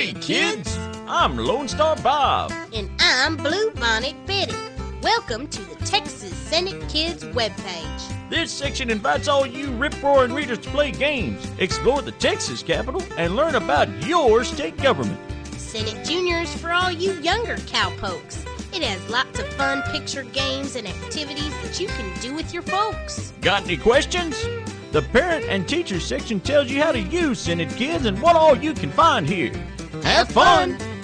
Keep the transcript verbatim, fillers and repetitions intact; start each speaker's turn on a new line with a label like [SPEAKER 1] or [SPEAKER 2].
[SPEAKER 1] Hey, kids! I'm Lone Star Bob.
[SPEAKER 2] And I'm Blue Bonnet Betty. Welcome to the Texas Senate Kids webpage.
[SPEAKER 1] This section invites all you rip-roaring readers to play games, explore the Texas Capitol, and learn about your state government.
[SPEAKER 2] Senate Juniors for all you younger cowpokes. It has lots of fun picture games and activities that you can do with your folks.
[SPEAKER 1] Got any questions? The Parent and Teacher section tells you how to use Senate Kids and what all you can find here. Have fun!